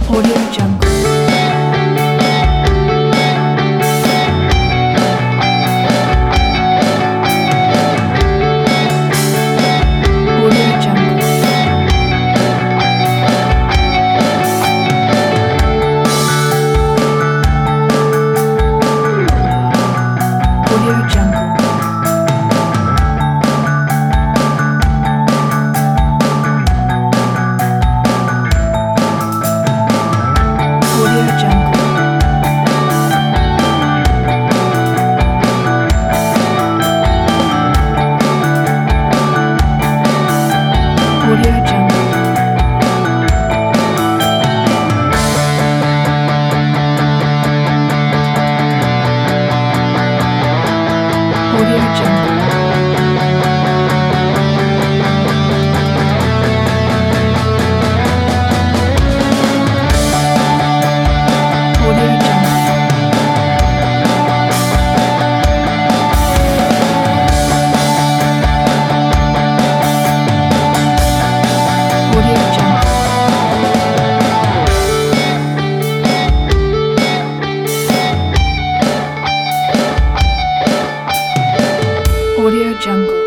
Audio Jungle. Audio Jungle. Audio Jungle. Audio Jungle. Audio Jungle. Audio Jungle. Audio Jungle. Audio Jungle. Audio Jungle.